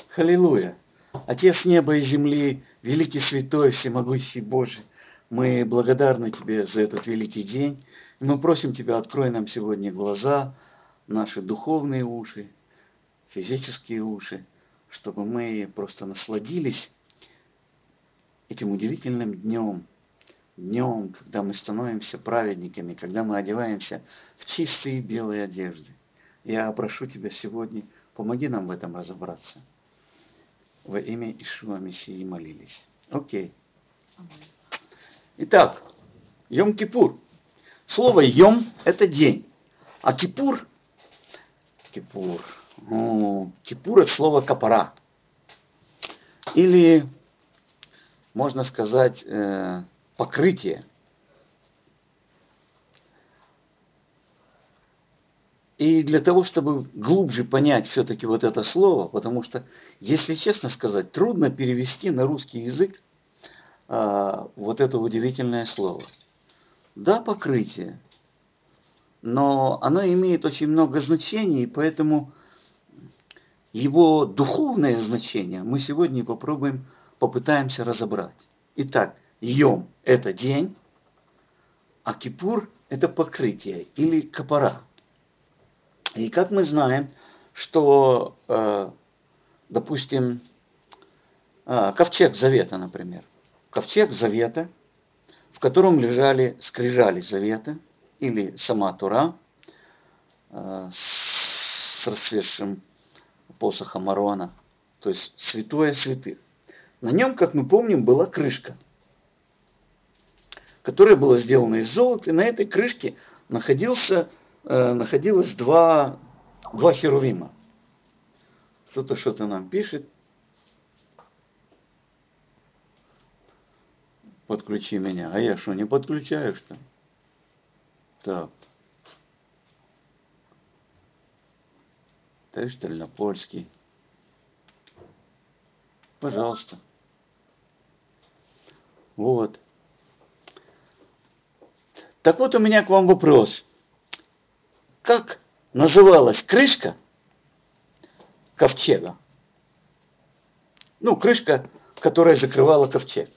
Аллилуйя. Отец неба и земли, великий святой, всемогущий Божий, мы благодарны Тебе за этот великий день. И мы просим Тебя, открой нам сегодня глаза, наши духовные уши, физические уши, чтобы мы просто насладились этим удивительным днем, когда мы становимся праведниками, когда мы одеваемся в чистые белые одежды. Я прошу Тебя сегодня, помоги нам в этом разобраться. Во имя Ишуа Мессии молились. Окей. Итак, Йом-Кипур. Слово Йом – это день. А Кипур – Кипур от слова капара. Или, можно сказать, покрытие. И для того, чтобы глубже понять все-таки вот это слово, потому что, если честно сказать, трудно перевести на русский язык вот это удивительное слово. Да, покрытие, но оно имеет очень много значений, поэтому его духовное значение мы сегодня попытаемся разобрать. Итак, Йом – это день, а Кипур – это покрытие или капара. И как мы знаем, что, допустим, ковчег Завета, например. Ковчег Завета, в котором лежали скрижали Завета, или сама Тора, с расцветшим посохом Аарона, то есть святое святых. На нем, как мы помним, была крышка, которая была сделана из золота, и на этой крышке находилось два херувима. Кто-то что-то нам пишет. Подключи меня. А я что, не подключаю, что ли? Так. Ты что ли на польский? Пожалуйста. Вот. Так вот у меня к вам вопрос. Как называлась крышка ковчега? Ну, крышка, которая закрывала ковчег.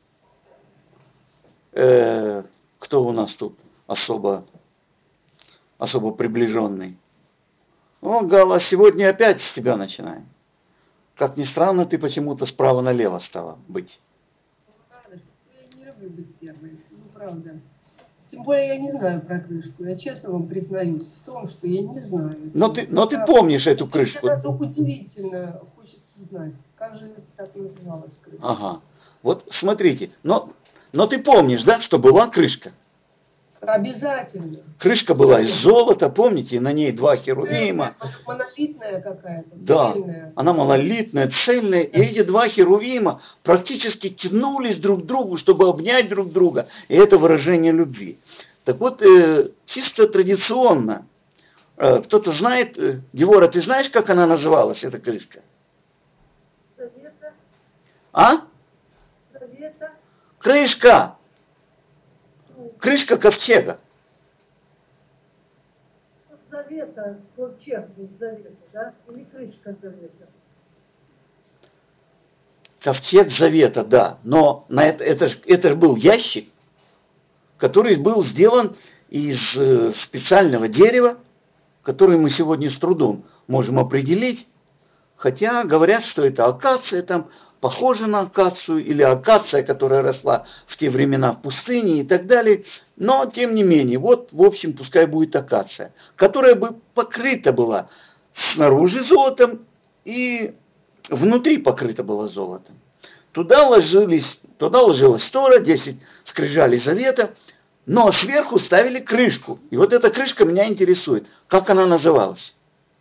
Кто у нас тут особо приближенный? О, Гала, сегодня опять с тебя начинаем. Как ни странно, ты почему-то справа налево стала быть. Я не люблю быть первой, ну правда. Тем более я не знаю про крышку. Я честно вам признаюсь в том, что я не знаю. Но ты помнишь эту крышку? Это даже удивительно, хочется знать, как же это так называлось крышка. Ага. Вот смотрите, но ты помнишь, да, что была крышка? Обязательно. Крышка была из золота, помните, и на ней два херувима. Монолитная какая-то, да, цельная. Она монолитная, цельная, и эти два херувима практически тянулись друг к другу, чтобы обнять друг друга, и это выражение любви. Так вот, чисто традиционно, кто-то знает, Девора, ты знаешь, как она называлась, эта крышка? Завета. А? Завета. Крышка! Крышка ковчега. Завета, ковчег Завета, да? Или крышка Завета? Ковчег Завета, да. Но это был ящик, который был сделан из специального дерева, который мы сегодня с трудом можем определить. Хотя говорят, что это акация, там похоже на акацию, или акация, которая росла в те времена в пустыне и так далее. Но, тем не менее, вот, в общем, пускай будет акация, которая бы покрыта была снаружи золотом и внутри покрыта была золотом. Туда ложилась Тора, 10 скрижалей Завета, но сверху ставили крышку. И вот эта крышка меня интересует. Как она называлась?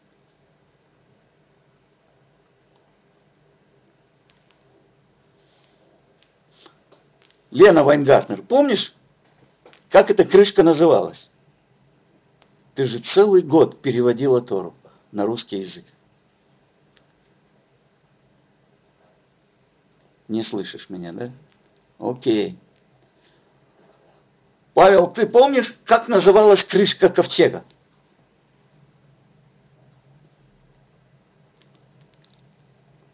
Лена Вайнгартнер, помнишь, как эта крышка называлась? Ты же целый год переводила Тору на русский язык. Не слышишь меня, да? Окей. Павел, ты помнишь, как называлась крышка ковчега?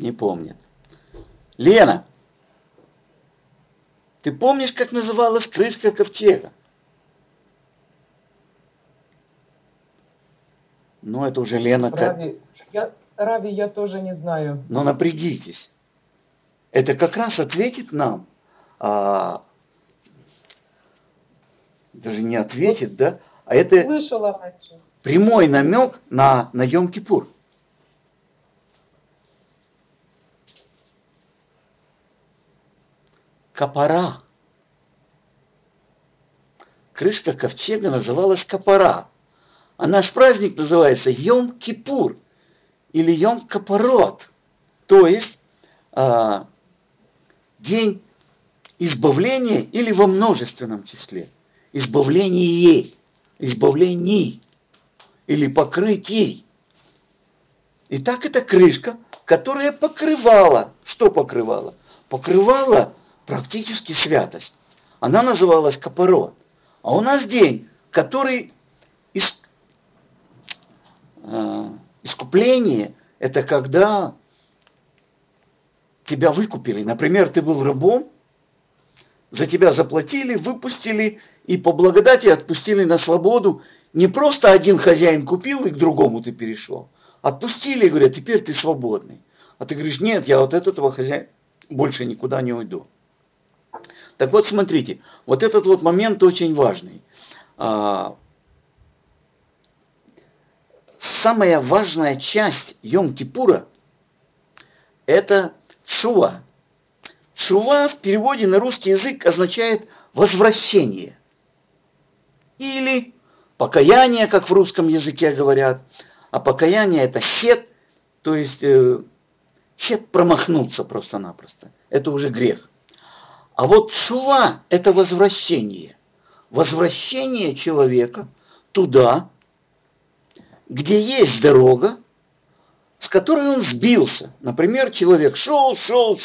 Не помнит. Лена, ты помнишь, как называлась крышка ковчега? Ну, это уже Лена. Рави, я тоже не знаю. Но напрягитесь. Это как раз ответит нам, даже не ответит, да? А это Слышала раньше. прямой намек на Йом-Кипур. Капара. Крышка ковчега называлась Капара. А наш праздник называется Йом-Кипур или Йом-Капарот. То есть день избавления или во множественном числе. Избавление, избавлений или покрытий. Итак, это крышка, которая покрывала. Что покрывала? Покрывала практически святость. Она называлась Капарот. А у нас день, который искупление, это когда тебя выкупили. Например, ты был рабом, за тебя заплатили, выпустили и по благодати отпустили на свободу. Не просто один хозяин купил и к другому ты перешел. Отпустили и говорят, теперь ты свободный. А ты говоришь, нет, я от этого хозяина больше никуда не уйду. Так вот, смотрите, вот этот вот момент очень важный. Самая важная часть Йом-Кипура – это тшува. Тшува в переводе на русский язык означает возвращение. Или покаяние, как в русском языке говорят. А покаяние – это хет, то есть хет промахнуться просто-напросто. Это уже грех. А вот тшува – это возвращение. Возвращение человека туда, где есть дорога, с которой он сбился. Например, человек шел,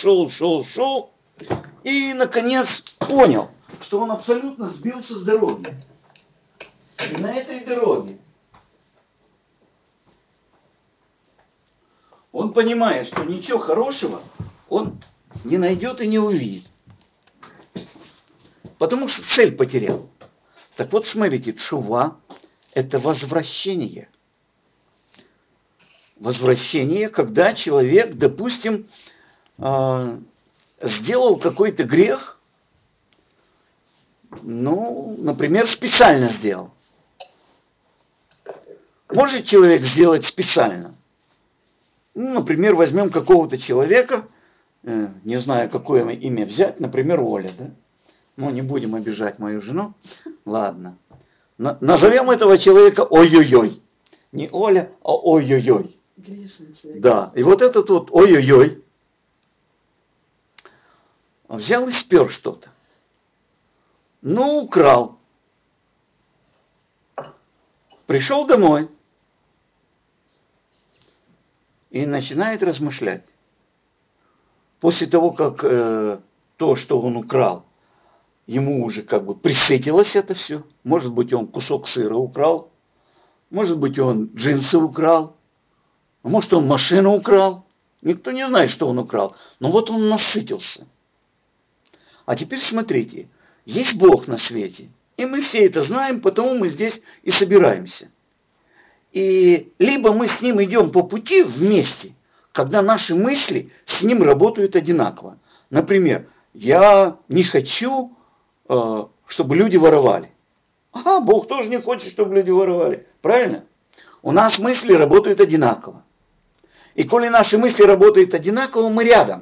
и, наконец, понял, что он абсолютно сбился с дороги. И на этой дороге он понимает, что ничего хорошего он не найдет и не увидит. Потому что цель потерял. Так вот, смотрите, тшува – это возвращение. Возвращение, когда человек, допустим, сделал какой-то грех, ну, например, специально сделал. Может человек сделать специально? Ну, например, возьмем какого-то человека, не знаю, какое имя взять, например, Оля, да? Ну, не будем обижать мою жену. Ладно. Назовем этого человека ой-ой-ой. Не Оля, а ой-ой-ой. Грешница. Да. И вот этот вот ой-ой-ой взял и спер что-то. Ну, украл. Пришел домой и начинает размышлять. После того, как то, что он украл, ему уже как бы присытилось это все. Может быть, он кусок сыра украл. Может быть, он джинсы украл. А может, он машину украл. Никто не знает, что он украл. Но вот он насытился. А теперь смотрите. Есть Бог на свете. И мы все это знаем, потому мы здесь и собираемся. И либо мы с Ним идем по пути вместе, когда наши мысли с Ним работают одинаково. Например, я не хочу, чтобы люди воровали. Ага, Бог тоже не хочет, чтобы люди воровали. Правильно? У нас мысли работают одинаково. И коли наши мысли работают одинаково, мы рядом.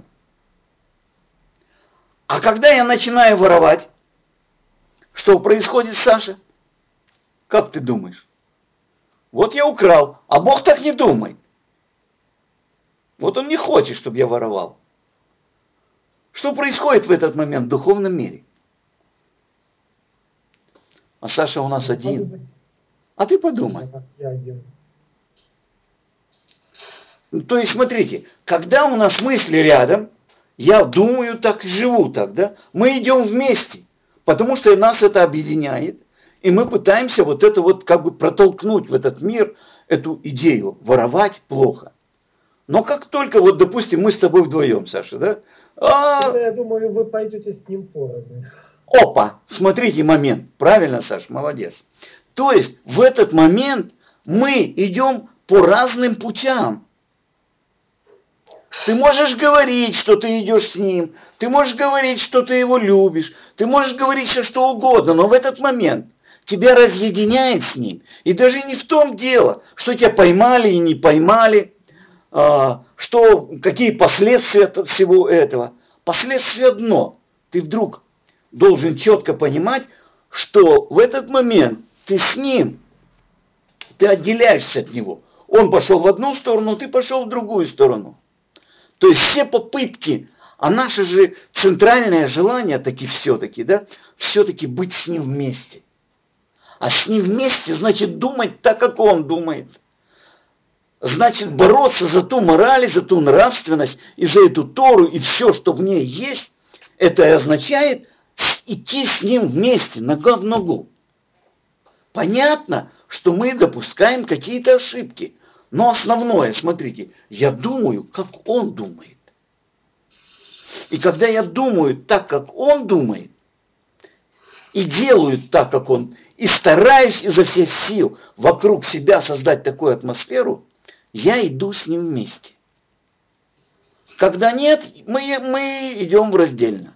А когда я начинаю воровать, что происходит, Саша? Как ты думаешь? Вот я украл, а Бог так не думает. Вот Он не хочет, чтобы я воровал. Что происходит в этот момент в духовном мире? А Саша у нас один. А ты подумай. Я один. То есть, смотрите, когда у нас мысли рядом, я думаю так и живу так, да? Мы идем вместе, потому что нас это объединяет, и мы пытаемся вот это вот как бы протолкнуть в этот мир эту идею. Воровать плохо. Но как только, вот, допустим, мы с тобой вдвоем, Саша, да? Я думаю, вы пойдете с ним порознь. Опа, смотрите момент. Правильно, Саш, молодец. То есть в этот момент мы идем по разным путям. Ты можешь говорить, что ты идешь с ним, ты можешь говорить, что ты его любишь, ты можешь говорить все что угодно, но в этот момент тебя разъединяет с ним. И даже не в том дело, что тебя поймали и не поймали, что, какие последствия от всего этого. Последствие одно. Ты вдруг должен четко понимать, что в этот момент ты с ним, ты отделяешься от него. Он пошел в одну сторону, ты пошел в другую сторону. То есть все попытки, а наше же центральное желание таки все-таки, да, все-таки быть с ним вместе. А с ним вместе значит думать так, как он думает. Значит бороться за ту мораль, за ту нравственность, и за эту Тору, и все, что в ней есть, это и означает идти с ним вместе, нога в ногу. Понятно, что мы допускаем какие-то ошибки. Но основное, смотрите, я думаю, как он думает. И когда я думаю так, как он думает, и делаю так, как он, и стараюсь изо всех сил вокруг себя создать такую атмосферу, я иду с ним вместе. Когда нет, мы идем в раздельно.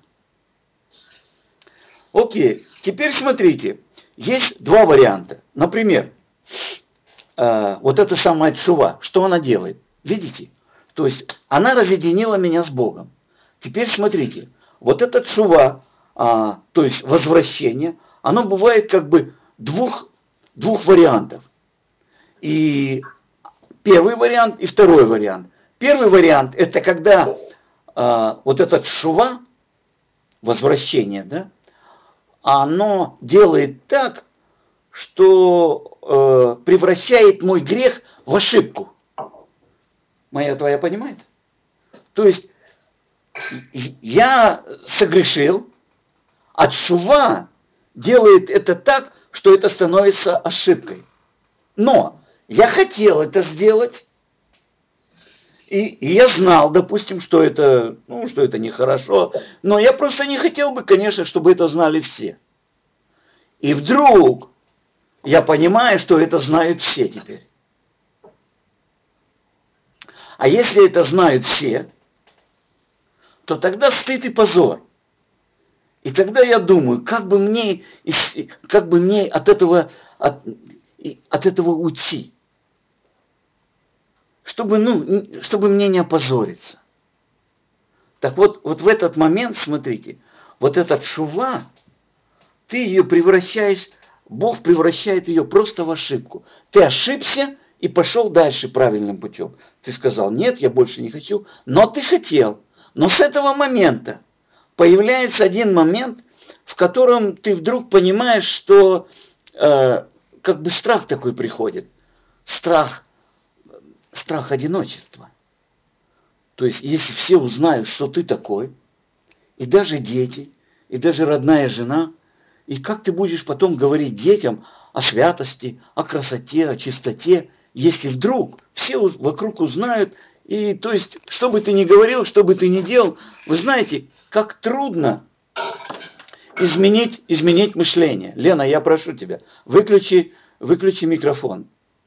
Окей, теперь смотрите, есть два варианта. Например, вот эта самая тшува, что она делает? Видите? То есть она разъединила меня с Богом. Теперь смотрите, вот эта тшува, то есть возвращение, оно бывает как бы двух вариантов. И первый вариант и второй вариант. Первый вариант это когда вот эта тшува, возвращение, да, оно делает так, что превращает мой грех в ошибку. Моя твоя понимает? То есть я согрешил, а тшува делает это так, что это становится ошибкой. Но я хотел это сделать, и я знал, допустим, что это, что это нехорошо, но я просто не хотел бы, конечно, чтобы это знали все. И вдруг я понимаю, что это знают все теперь. А если это знают все, то тогда стыд и позор. И тогда я думаю, как бы мне от этого уйти, чтобы мне не опозориться. Так вот в этот момент, смотрите, вот эта тшува, ты ее превращаешь, Бог превращает ее просто в ошибку. Ты ошибся и пошел дальше правильным путем. Ты сказал, нет, я больше не хочу, но ты хотел. Но с этого момента появляется один момент, в котором ты вдруг понимаешь, что как бы страх такой приходит. Страх одиночества. То есть, если все узнают, что ты такой, и даже дети, и даже родная жена, и как ты будешь потом говорить детям о святости, о красоте, о чистоте, если вдруг все вокруг узнают, и то есть, что бы ты ни говорил, что бы ты ни делал, вы знаете, как трудно изменить мышление. Лена, я прошу тебя, выключи микрофон.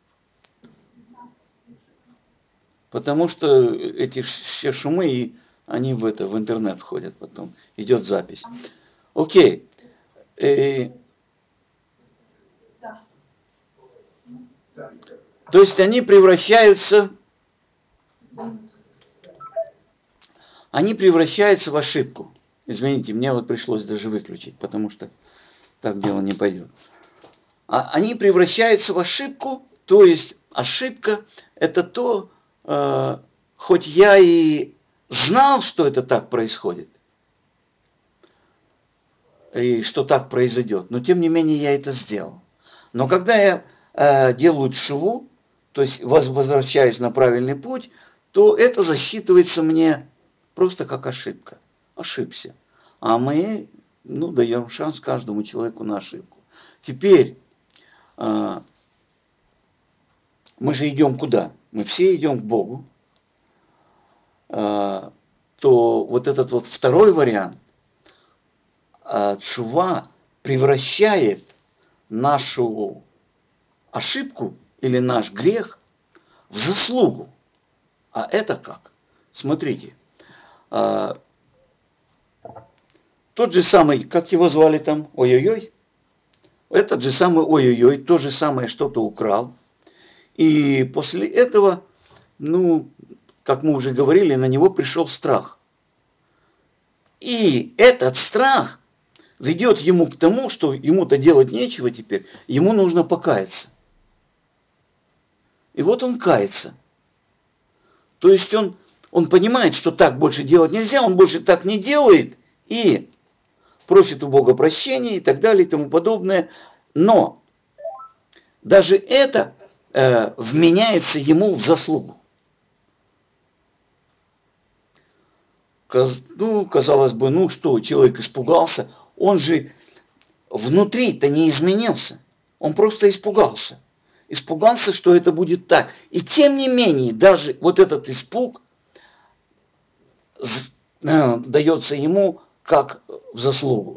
Потому что эти все шумы, они в интернет входят потом. Идет запись. Окей. То есть они превращаются в ошибку. Извините, мне вот пришлось даже выключить, потому что так дело не пойдет. Они превращаются в ошибку, то есть ошибка это то, хоть я и знал, что это так происходит, и что так произойдет, но тем не менее я это сделал. Но когда я делаю тшуву, то есть возвращаюсь на правильный путь, то это засчитывается мне просто как ошибка. Ошибся. А мы даем шанс каждому человеку на ошибку. Теперь мы же идем куда? Мы все идем к Богу. то вот этот вот второй вариант, тшува превращает нашу ошибку или наш грех в заслугу. А это как? Смотрите, тот же самый, как его звали там, ой-ой-ой, этот же самый ой-ой-ой, то же самое что-то украл. И после этого, ну, как мы уже говорили, на него пришел страх. И этот страх ведет ему к тому, что ему-то делать нечего теперь, ему нужно покаяться. И вот он кается. То есть он понимает, что так больше делать нельзя, он больше так не делает и просит у Бога прощения и так далее и тому подобное. Но даже это вменяется ему в заслугу. Ну, казалось бы, ну что, человек испугался, он же внутри-то не изменился, он просто испугался. Испугался, что это будет так. И тем не менее, даже вот этот испуг дается ему как в заслугу.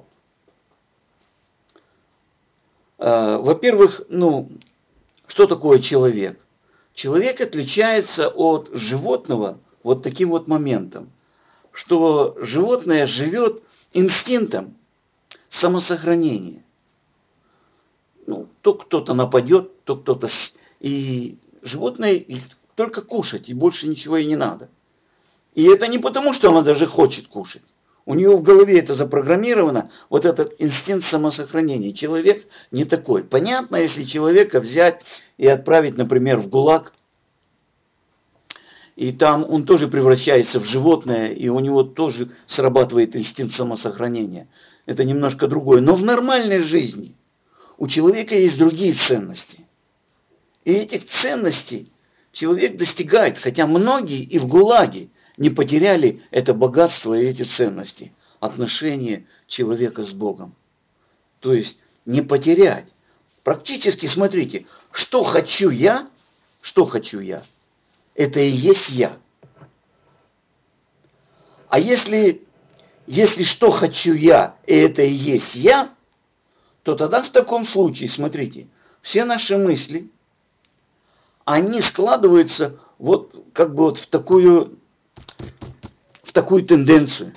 Во-первых, ну, что такое человек? Человек отличается от животного вот таким вот моментом, что животное живет инстинктом самосохранения. Ну, то кто-то нападет, то кто-то... И животное только кушать, и больше ничего и не надо. И это не потому, что она даже хочет кушать. У нее в голове это запрограммировано, вот этот инстинкт самосохранения. Человек не такой. Понятно, если человека взять и отправить, например, в ГУЛАГ, и там он тоже превращается в животное, и у него тоже срабатывает инстинкт самосохранения. Это немножко другое. Но в нормальной жизни у человека есть другие ценности. И этих ценностей человек достигает, хотя многие и в ГУЛАГе не потеряли это богатство и эти ценности, отношения человека с Богом. То есть не потерять. Практически, смотрите, что хочу я, это и есть я. А если что хочу я, и это и есть я, то тогда в таком случае, смотрите, все наши мысли, они складываются вот как бы вот в такую тенденцию.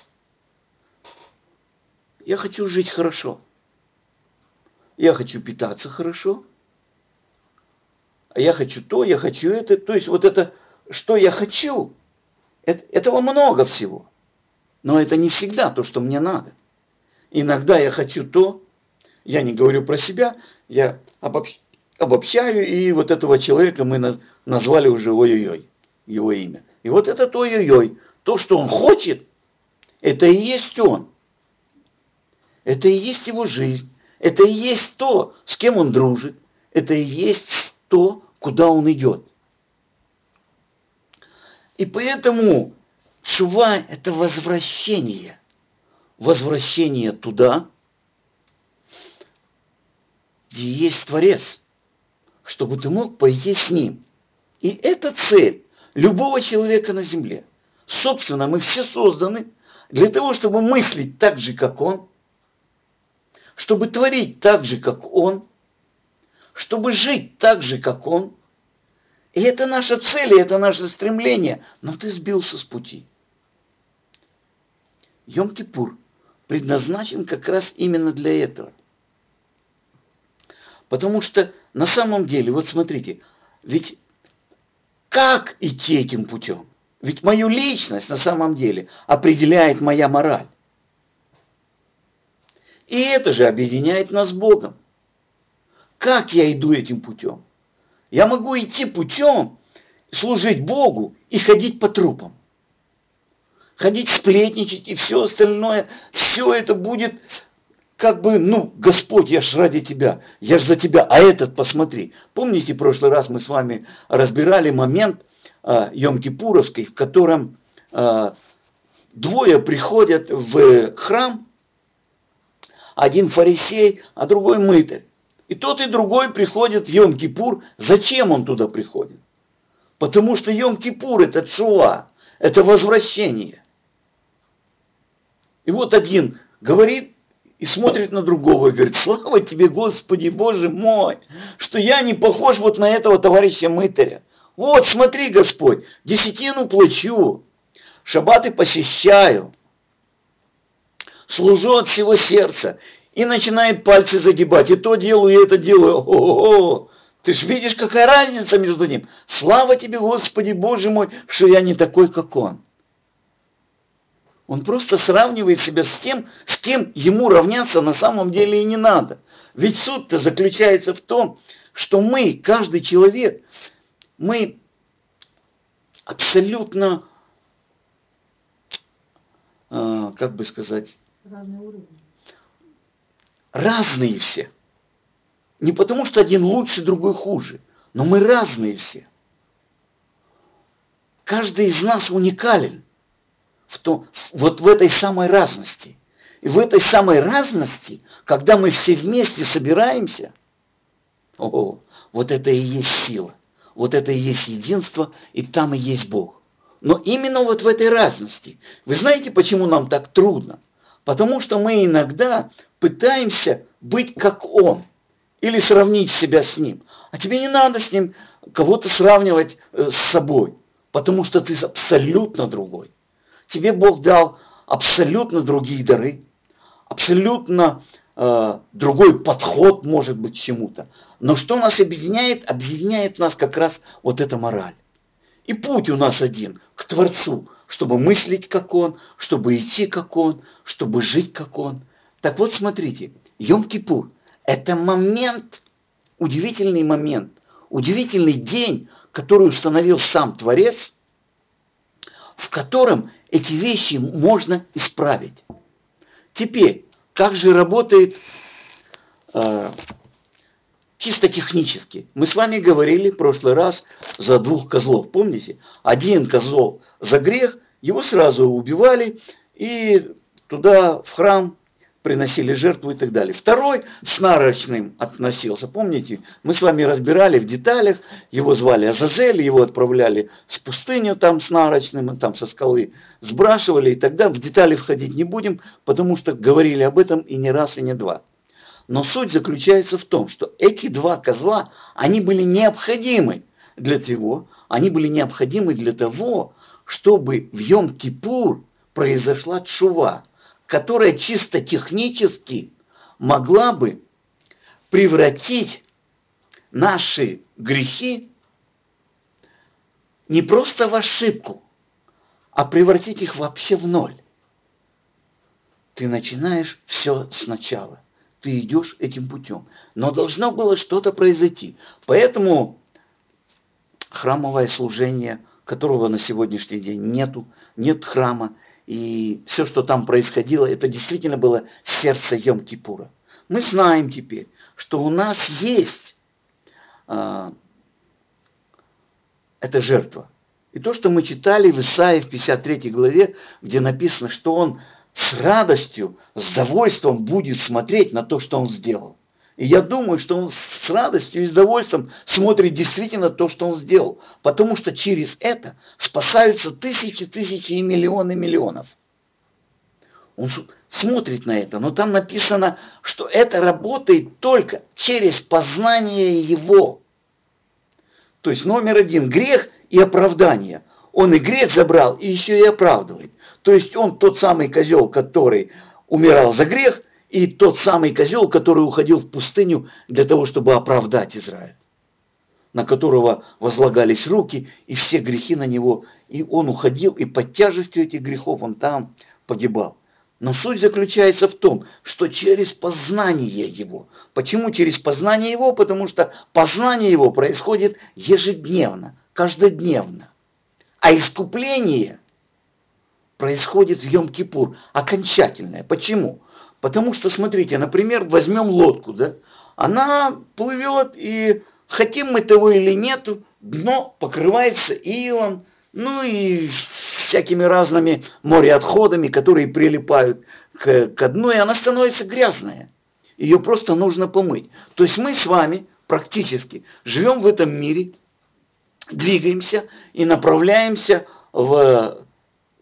Я хочу жить хорошо. Я хочу питаться хорошо. Я хочу то, я хочу это. То есть вот это, что я хочу, этого много всего. Но это не всегда то, что мне надо. Иногда я хочу то, я не говорю про себя, я обобщаю, и вот этого человека мы назвали уже ой-ой-ой, его имя. И вот этот ой-ой-ой, то, что он хочет, это и есть он. Это и есть его жизнь. Это и есть то, с кем он дружит. Это и есть то, куда он идет. И поэтому тшува – это возвращение. Возвращение туда, где есть Творец, чтобы ты мог пойти с Ним. И это цель любого человека на земле. Собственно, мы все созданы для того, чтобы мыслить так же, как Он, чтобы творить так же, как Он, чтобы жить так же, как Он. И это наша цель, и это наше стремление. Но ты сбился с пути. Йом-Кипур предназначен как раз именно для этого. Потому что на самом деле, вот смотрите, ведь как идти этим путем? Ведь мою личность на самом деле определяет моя мораль. И это же объединяет нас с Богом. Как я иду этим путем? Я могу идти путем, служить Богу и ходить по трупам. Ходить сплетничать и все остальное. Все это будет как бы, ну, Господь, я ж ради Тебя, я ж за Тебя, а этот посмотри. Помните, в прошлый раз мы с вами разбирали момент Йом-Кипуровский, в котором двое приходят в храм, один фарисей, а другой мытарь. И тот, и другой приходят в Йом-Кипур. Зачем он туда приходит? Потому что Йом-Кипур – это тшува, Это возвращение. И вот один говорит и смотрит на другого и говорит: слава тебе, Господи, Боже мой, что я не похож вот на этого товарища мытаря. Вот, смотри, Господь, десятину плачу, шаббаты посещаю, служу от всего сердца. И начинает пальцы загибать. И то делаю, и это делаю. О-о-о! Ты ж видишь, какая разница между ним. Слава тебе, Господи, Боже мой, что я не такой, как он. Он просто сравнивает себя с тем, с кем ему равняться на самом деле и не надо. Ведь суть-то заключается в том, что мы, каждый человек, мы абсолютно, как бы сказать, Разные уровни. разные все. Не потому, что один лучше, другой хуже, но мы разные все. Каждый из нас уникален вот в этой самой разности. И в этой самой разности, когда мы все вместе собираемся, вот это и есть сила, вот это и есть единство, и там и есть Бог. Но именно вот в этой разности. Вы знаете, почему нам так трудно? Потому что мы иногда пытаемся быть как Он или сравнить себя с Ним. А тебе не надо с Ним кого-то сравнивать с собой, потому что ты абсолютно другой. Тебе Бог дал абсолютно другие дары, абсолютно другой подход, может быть, к чему-то. Но что нас объединяет? Объединяет нас как раз вот эта мораль. И путь у нас один, к Творцу, чтобы мыслить как Он, чтобы идти как Он, чтобы жить как Он. Так вот, смотрите, Йом-Кипур – это момент, удивительный момент, удивительный день, который установил сам Творец, в котором эти вещи можно исправить. Теперь, как же работает чисто технически? Мы с вами говорили в прошлый раз за 2 козлов, помните? Один козел за грех, его сразу убивали и туда в храм приносили жертву и так далее. Второй с нарочным относился. Помните, мы с вами разбирали в деталях, его звали Азазель, его отправляли в пустыню там с нарочным, там со скалы сбрасывали, и тогда в детали входить не будем, потому что говорили об этом и не раз, и не два. Но суть заключается в том, что эти 2 козла, они были необходимы для того, чтобы в Йом-Кипур произошла тшува, которая чисто технически могла бы превратить наши грехи не просто в ошибку, а превратить их вообще в ноль. Ты начинаешь все сначала. Ты идешь этим путем. Но должно было что-то произойти. Поэтому храмовое служение, которого на сегодняшний день нет храма, и все, что там происходило, это действительно было сердце Йом-Кипура. Мы знаем теперь, что у нас есть эта жертва. И то, что мы читали в Исаии в 53 главе, где написано, что он с радостью, с довольством будет смотреть на то, что он сделал. И я думаю, что он с радостью и с довольством смотрит действительно то, что он сделал. Потому что через это спасаются тысячи и миллионы миллионов. Он смотрит на это, но там написано, что это работает только через познание его. То есть номер 1 – грех и оправдание. Он и грех забрал, и еще и оправдывает. То есть он тот самый козел, который умирал за грех, и тот самый козел, который уходил в пустыню для того, чтобы оправдать Израиль, на которого возлагались руки, и все грехи на него. И он уходил, и под тяжестью этих грехов он там погибал. Но суть заключается в том, что через познание его. Почему через познание его? Потому что познание его происходит ежедневно, каждодневно. А искупление происходит в Йом-Кипур, окончательное. Почему? Потому что, смотрите, например, возьмем лодку, да? Она плывет, и хотим мы того или нет, дно покрывается илом, ну и всякими разными мореотходами, которые прилипают к дну, и она становится грязная. Ее просто нужно помыть. То есть мы с вами практически живем в этом мире, двигаемся и направляемся в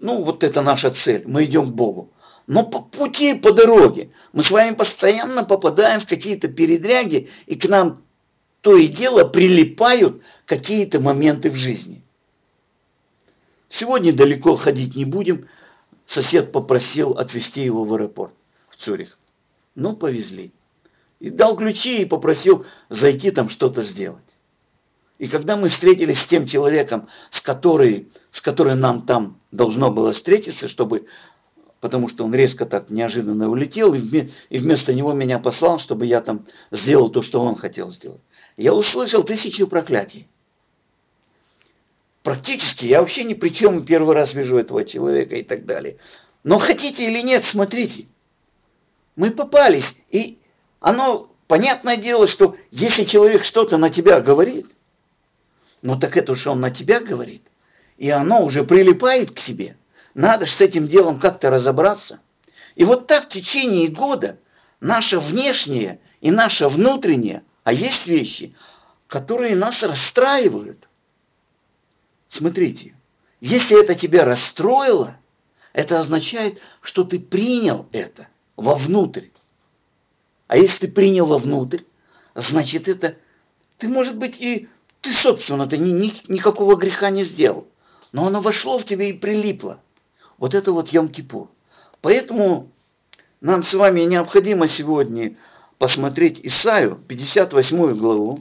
ну, вот это наша цель, мы идем к Богу. Но по пути, по дороге мы с вами постоянно попадаем в какие-то передряги, и к нам то и дело прилипают какие-то моменты в жизни. Сегодня далеко ходить не будем. Сосед попросил отвезти его в аэропорт, в Цюрих. Ну, повезли. И дал ключи и попросил зайти там что-то сделать. И когда мы встретились с тем человеком, с которым нам там должно было встретиться, потому что он резко так неожиданно улетел, и вместо него меня послал, чтобы я там сделал то, что он хотел сделать. Я услышал 1000 проклятий. Практически я вообще ни при чем, первый раз вижу этого человека и так далее. Но хотите или нет, смотрите. Мы попались, и оно, понятное дело, что если человек что-то на тебя говорит, ну так это уж он на тебя говорит, и оно уже прилипает к тебе. Надо же с этим делом как-то разобраться. И вот так в течение года наше внешнее и наше внутреннее, а есть вещи, которые нас расстраивают. Смотрите, если это тебя расстроило, это означает, что ты принял это вовнутрь. А если ты принял вовнутрь, значит это, ты, может быть, и ты, собственно, никакого греха не сделал, но оно вошло в тебя и прилипло. Вот это вот Йом-Кипур. Поэтому нам с вами необходимо сегодня посмотреть Исаию, 58 главу,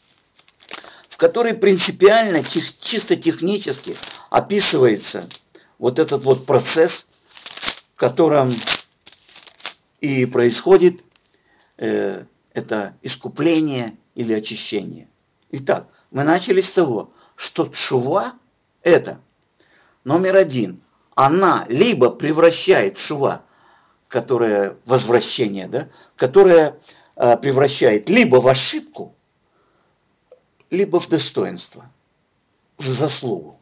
в которой принципиально, чисто технически описывается вот этот вот процесс, в котором и происходит это искупление или очищение. Итак, мы начали с того, что тшува – это номер один. Она либо превращает тшува, которое возвращение, да, которое превращает либо в ошибку, либо в достоинство, в заслугу.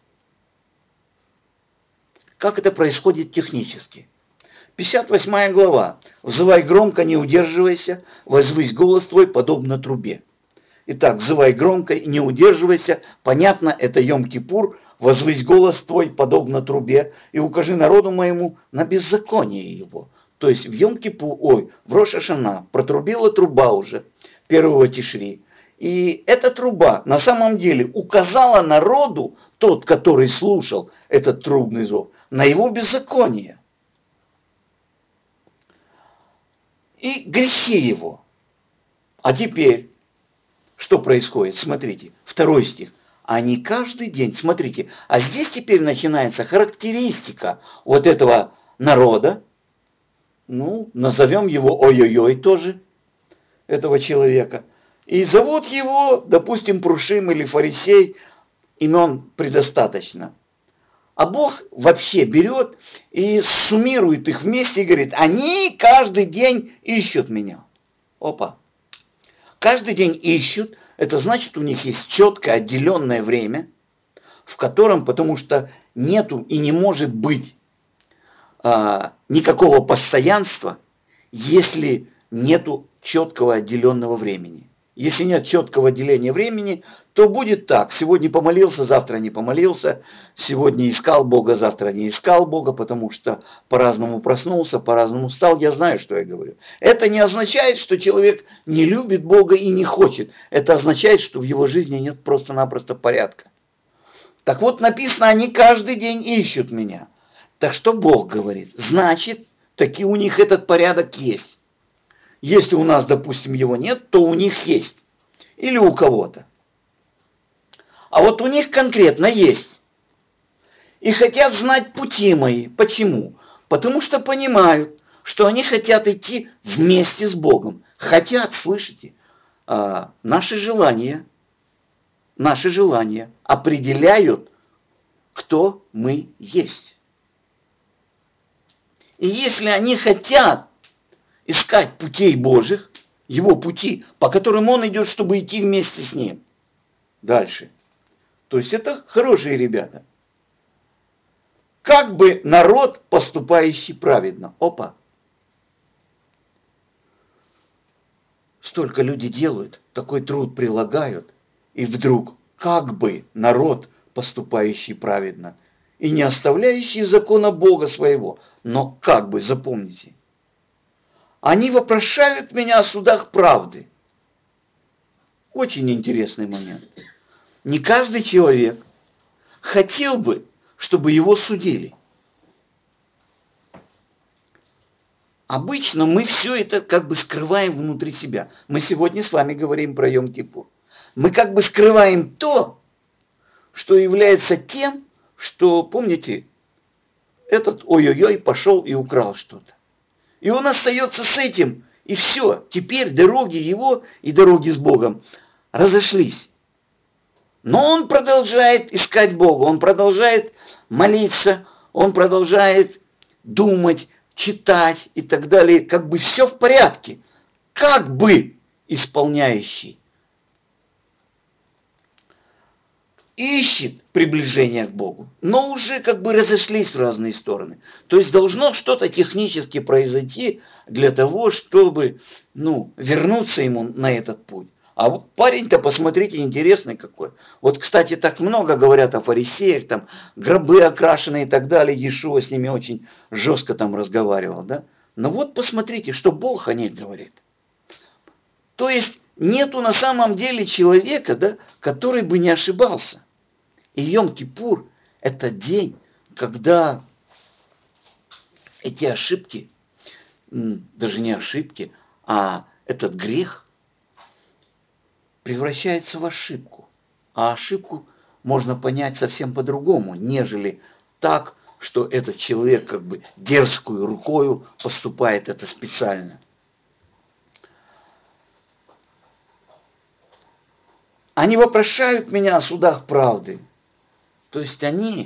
Как это происходит технически? 58 глава. «Взывай громко, не удерживайся, возвысь голос твой, подобно трубе». Итак, взывай громко, не удерживайся. Понятно, это Йом-Кипур. Возвысь голос твой, подобно трубе, и укажи народу моему на беззаконие его. То есть в Йом-Кипур, в Рош-ха-Шана протрубила труба уже, 1 Тишри. И эта труба на самом деле указала народу, тот, который слушал этот трубный зов, на его беззаконие. И грехи его. А теперь, что происходит? Смотрите, 2 стих. Они каждый день, смотрите, а здесь теперь начинается характеристика вот этого народа, ну, назовем его ой-ой-ой тоже, этого человека. И зовут его, допустим, Прушим или Фарисей, имен предостаточно. А Бог вообще берет и суммирует их вместе и говорит, они каждый день ищут меня. Опа. Каждый день ищут, это значит, у них есть четкое отделенное время, в котором, потому что нету и не может быть никакого постоянства, если нету четкого отделенного времени. Если нет четкого отделения времени, то будет так. Сегодня помолился, завтра не помолился. Сегодня искал Бога, завтра не искал Бога, потому что по-разному проснулся, по-разному встал. Я знаю, что я говорю. Это не означает, что человек не любит Бога и не хочет. Это означает, что в его жизни нет просто-напросто порядка. Так вот написано, они каждый день ищут меня. Так что Бог говорит, значит, таки у них этот порядок есть. Если у нас, допустим, его нет, то у них есть. Или у кого-то. А вот у них конкретно есть. И хотят знать пути мои. Почему? Потому что понимают, что они хотят идти вместе с Богом. Хотят, слышите? Наши желания определяют, кто мы есть. И если они хотят искать путей Божьих, его пути, по которым он идет, чтобы идти вместе с ним. Дальше. То есть это хорошие ребята. Как бы народ, поступающий праведно. Опа. Столько люди делают, такой труд прилагают, и вдруг, как бы народ, поступающий праведно. и не оставляющие закона Бога своего. Но как бы, запомните, они вопрошают меня о судах правды. Очень интересный момент. Не каждый человек хотел бы, чтобы его судили. Обычно мы все это как бы скрываем внутри себя. Мы сегодня с вами говорим про Йом-Кипур. Мы как бы скрываем то, что является тем, что, помните, этот ой-ой-ой пошел и украл что-то. И он остается с этим, и все. Теперь дороги его и дороги с Богом разошлись. Но он продолжает искать Бога, он продолжает молиться, он продолжает думать, читать и так далее. Как бы все в порядке. Как бы исполняющий. Ищет приближение к Богу, но уже как бы разошлись в разные стороны. То есть должно что-то технически произойти для того, чтобы вернуться ему на этот путь. А вот парень-то, посмотрите, интересный какой. Вот, кстати, так много говорят о фарисеях, там гробы окрашенные и так далее. Иешуа с ними очень жестко там разговаривал, да. Но вот посмотрите, что Бог о них говорит. То есть нету на самом деле человека, да, который бы не ошибался. И Йом-Кипур – это день, когда эти ошибки, даже не ошибки, а этот грех превращается в ошибку. А ошибку можно понять совсем по-другому, нежели так, что этот человек как бы дерзкую рукою поступает это специально. Они вопрошают меня о судах правды. То есть они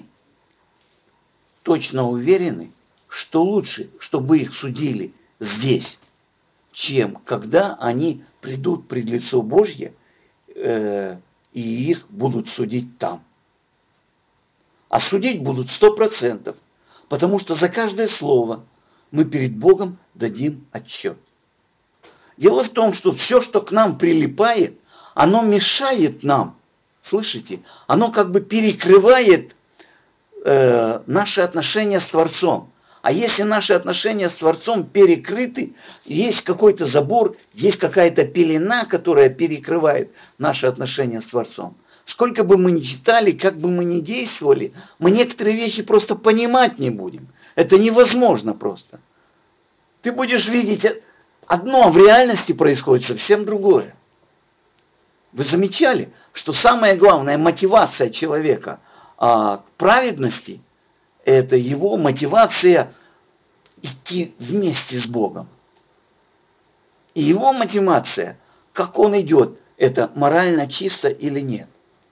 точно уверены, что лучше, чтобы их судили здесь, чем когда они придут пред лицо Божье, и их будут судить там. А судить будут 100%, потому что за каждое слово мы перед Богом дадим отчет. Дело в том, что все, что к нам прилипает, оно мешает нам, слышите, оно как бы перекрывает наши отношения с Творцом. А если наши отношения с Творцом перекрыты, есть какой-то забор, есть какая-то пелена, которая перекрывает наши отношения с Творцом. Сколько бы мы ни читали, как бы мы ни действовали, мы некоторые вещи просто понимать не будем. Это невозможно просто. Ты будешь видеть одно, а в реальности происходит совсем другое. Вы замечали, что самая главная мотивация человека к праведности – это его мотивация идти вместе с Богом. И его мотивация, как он идет, это морально чисто или нет.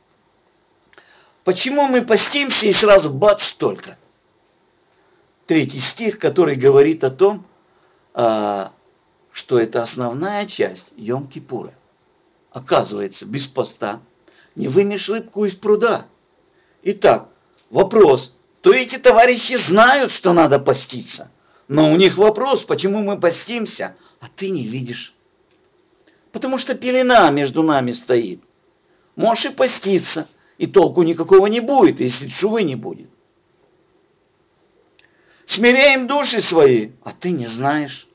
Почему мы постимся и сразу бац только? 3 стих, который говорит о том, что это основная часть Йом-Кипура. Оказывается, без поста не вымешь рыбку из пруда. Итак, вопрос. То эти товарищи знают, что надо поститься. Но у них вопрос, почему мы постимся, а ты не видишь. Потому что пелена между нами стоит. Можешь и поститься, и толку никакого не будет, если тшувы не будет. Смиряем души свои, а ты не знаешь.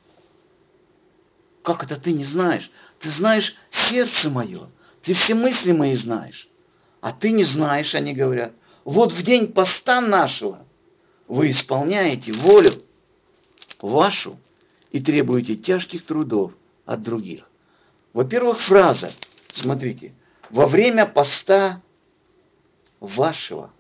Как это ты не знаешь? Ты знаешь сердце мое, ты все мысли мои знаешь. А ты не знаешь, они говорят. Вот в день поста нашего вы исполняете волю вашу и требуете тяжких трудов от других. Во-первых, фраза, смотрите, во время поста вашего.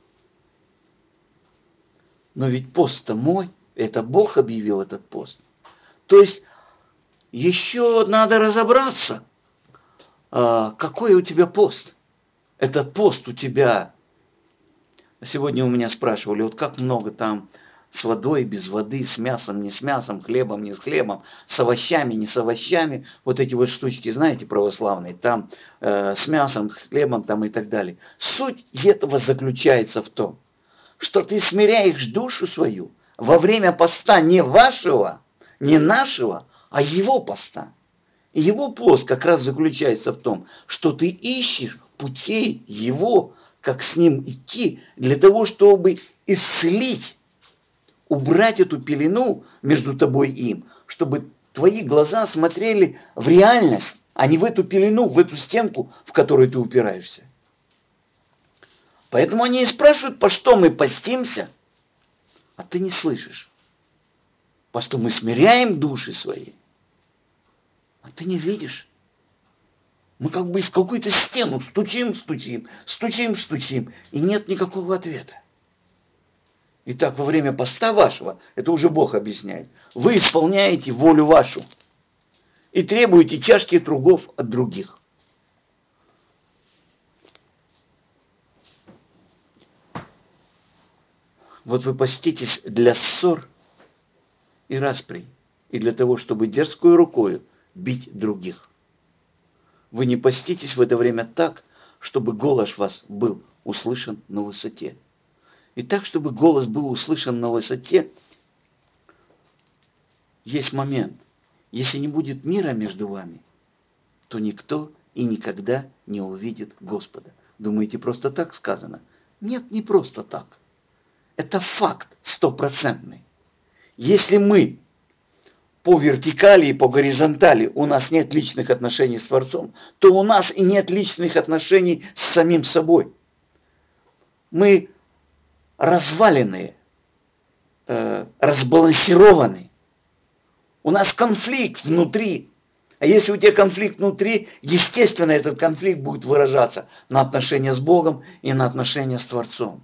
Но ведь пост-то мой, это Бог объявил этот пост. То есть еще надо разобраться, какой у тебя пост. Этот пост у тебя... Сегодня у меня спрашивали, вот как много там с водой, без воды, с мясом, не с мясом, хлебом, не с хлебом, с овощами, не с овощами. Вот эти вот штучки, знаете, православные, там с мясом, с хлебом там и так далее. Суть этого заключается в том, что ты смиряешь душу свою во время поста не вашего, не нашего, а его поста. И его пост как раз заключается в том, что ты ищешь путей его, как с ним идти, для того, чтобы исцелить, убрать эту пелену между тобой и им, чтобы твои глаза смотрели в реальность, а не в эту пелену, в эту стенку, в которую ты упираешься. Поэтому они и спрашивают, по что мы постимся, а ты не слышишь. По что мы смиряем души свои, а ты не видишь. Мы как бы в какую-то стену стучим, и нет никакого ответа. Итак, во время поста вашего, это уже Бог объясняет, вы исполняете волю вашу и требуете чашки кругов от других. Вот вы поститесь для ссор и распри, и для того, чтобы дерзкую рукою бить других. Вы не поститесь в это время так, чтобы голос вас был услышан на высоте. И так, чтобы голос был услышан на высоте, есть момент. Если не будет мира между вами, то никто и никогда не увидит Господа. Думаете, просто так сказано? Нет, не просто так. Это факт стопроцентный. Если мы по вертикали и по горизонтали у нас нет личных отношений с Творцом, то у нас и нет личных отношений с самим собой. Мы разваленные, разбалансированы. У нас конфликт внутри. А если у тебя конфликт внутри, естественно, этот конфликт будет выражаться на отношения с Богом и на отношения с Творцом.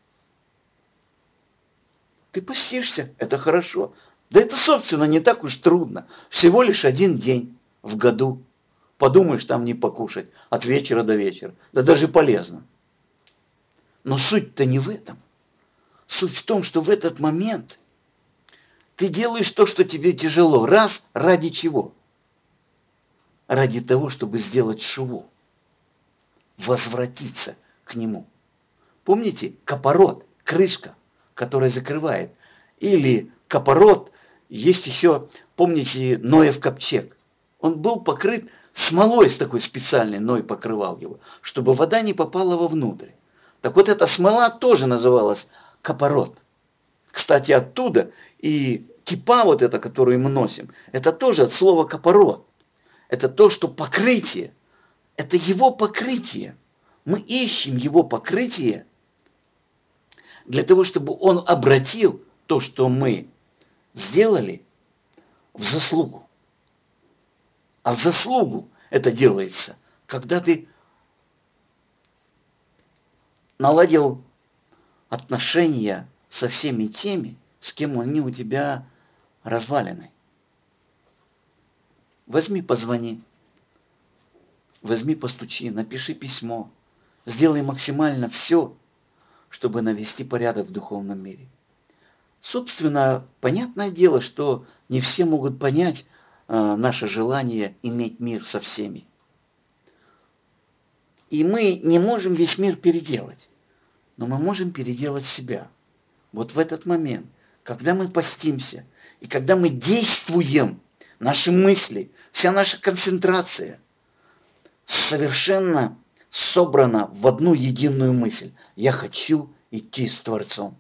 Ты постишься, это хорошо. Да это, собственно, не так уж трудно. Всего лишь один день в году. Подумаешь, там не покушать от вечера до вечера. Да даже полезно. Но суть-то не в этом. Суть в том, что в этот момент ты делаешь то, что тебе тяжело. Раз, ради чего? Ради того, чтобы сделать шуву. Возвратиться к нему. Помните, капорот, крышка, которая закрывает. Или капорот, есть еще, помните, Ноев ковчег. Он был покрыт смолой с такой специальной, Ной покрывал его, чтобы вода не попала вовнутрь. Так вот эта смола тоже называлась капорот. Кстати, оттуда и кипа вот эта, которую мы носим, это тоже от слова капорот. Это то, что покрытие. Это его покрытие. Мы ищем его покрытие для того, чтобы он обратил то, что мы сделали, в заслугу. А в заслугу это делается, когда ты наладил отношения со всеми теми, с кем они у тебя развалены. Возьми, позвони, возьми, постучи, напиши письмо, сделай максимально все, чтобы навести порядок в духовном мире. Собственно, понятное дело, что не все могут понять наше желание иметь мир со всеми. И мы не можем весь мир переделать, но мы можем переделать себя. Вот в этот момент, когда мы постимся, и когда мы действуем, наши мысли, вся наша концентрация совершенно собрана в одну единую мысль. Я хочу идти с Творцом.